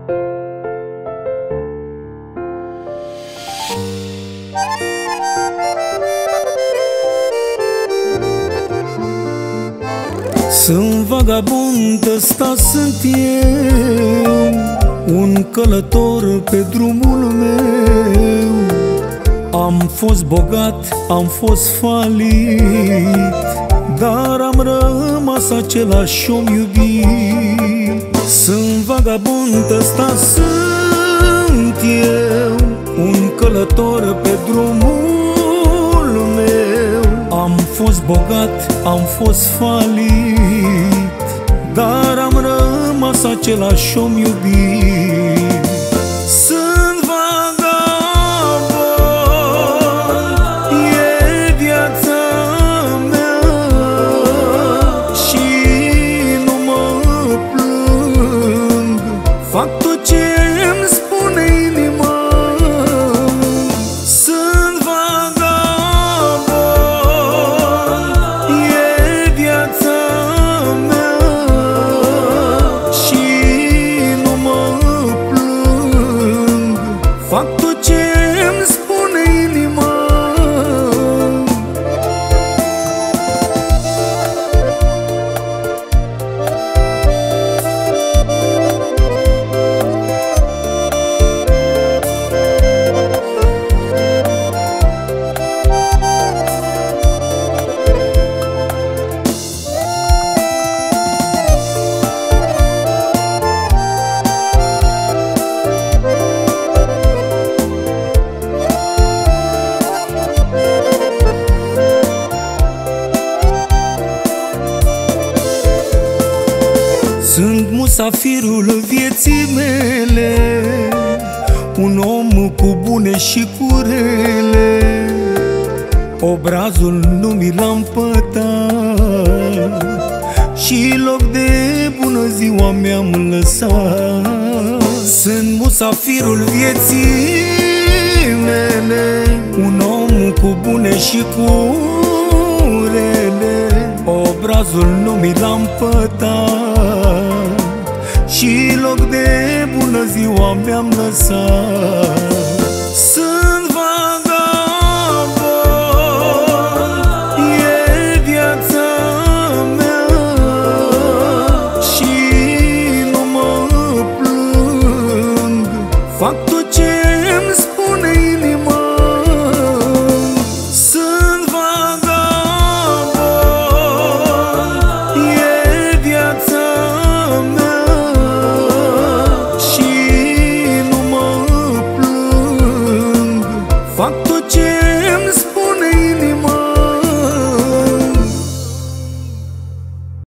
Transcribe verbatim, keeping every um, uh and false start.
Sunt vagabond, ăsta sunt eu, un călător pe drumul meu. Am fost bogat, am fost falit, dar am rămas același om iubit. Sunt vagabond, ăsta sunt eu, un călător pe drumul meu. Am fost bogat, am fost falit, dar am rămas același om iubit. Sunt vagabond, e viața mea și nu mă plâng, fac tot ce îmi spune inima. Sunt vagabond, e viața mea și nu mă plâng, fac tot ce îmi spune inima. Sunt musafirul vieții mele, un om cu bune și cu rele. Obrazul nu mi l-am pătat și loc de bună ziua mi-am lăsat. Sunt musafirul vieții mele, un om cu bune și cu rele. Obrazul nu mi l-am pătat și loc de bună ziua mi-am lăsat. Sunt vagabond, e viața mea și nu mă plâng, fac tot ce îmi spune inima. Sunt vagabond, e viața mea și nu mă plâng, fac tot ce îmi spune.